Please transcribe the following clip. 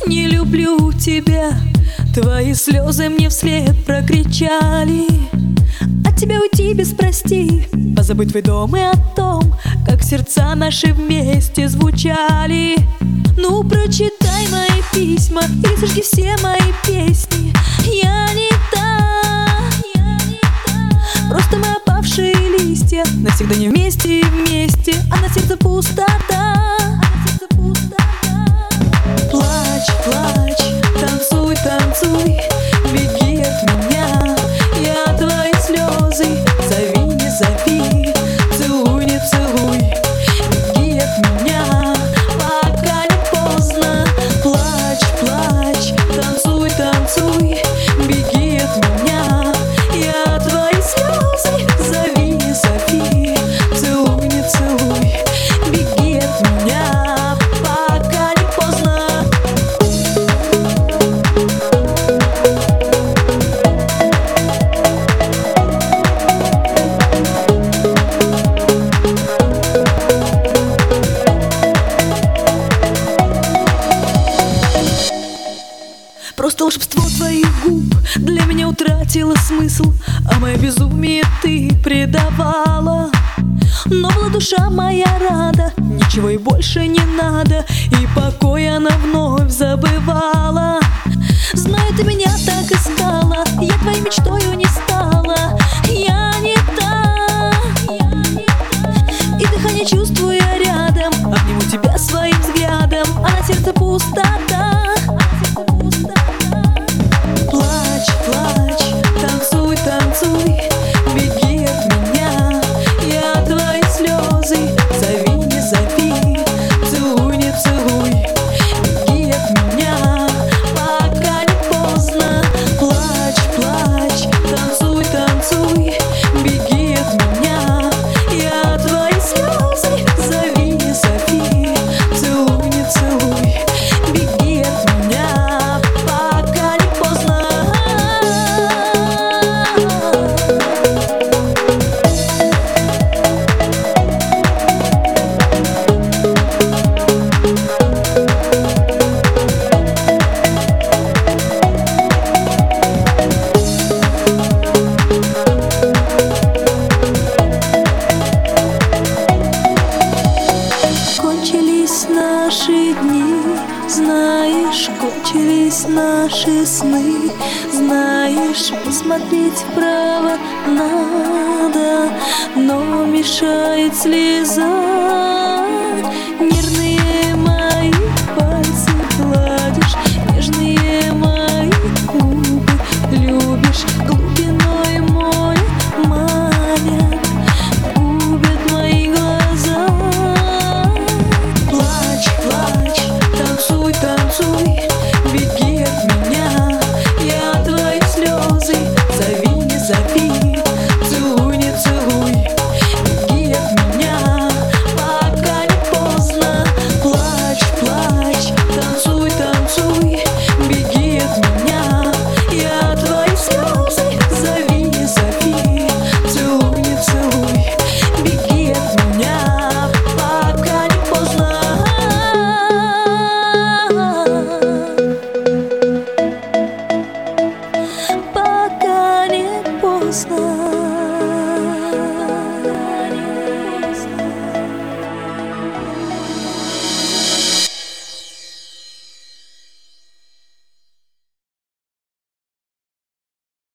Не люблю тебя, твои слезы мне вслед прокричали. От тебя уйти без прости, позабыть твой дом и о том, как сердца наши вместе звучали. Ну прочитай мои письма или сожги все мои песни. Я не та, просто мы опавшие листья, навсегда не вместе и вместе, а на сердце пустота. Плачь, плачь, танцуй, танцуй, беги от меня, я твои слезы, зови, не зови, целуй, не целуй, беги от меня, пока не поздно. Плачь, плачь, танцуй, танцуй, беги от меня, я твои слезы, зови, не зови, целуй, не целуй, беги от меня, пока не поздно. Просто волшебство твоих губ для меня утратило смысл, а мое безумие ты предавала. Но была душа моя рада, ничего и больше не надо, и покой она вновь забывала. Знаю, ты меня так искала, я твоей мечтою не стала. Я не та, и дыхание чувствую я рядом, обниму тебя своим взглядом, а на сердце пустота. Плачь, плачь, танцуй, танцуй, беги от меня, я твои слезы, зови, не зови, целуй, не целуй, беги от меня, пока не поздно. Плачь, плачь, танцуй, танцуй, беги от меня, я твои слезы, зови, не зови, целуй, не целуй, беги от меня, пока не поздно. Кончились наши дни, знаешь, кончились наши сны. Знаешь, посмотреть вправо надо, но мешает слеза.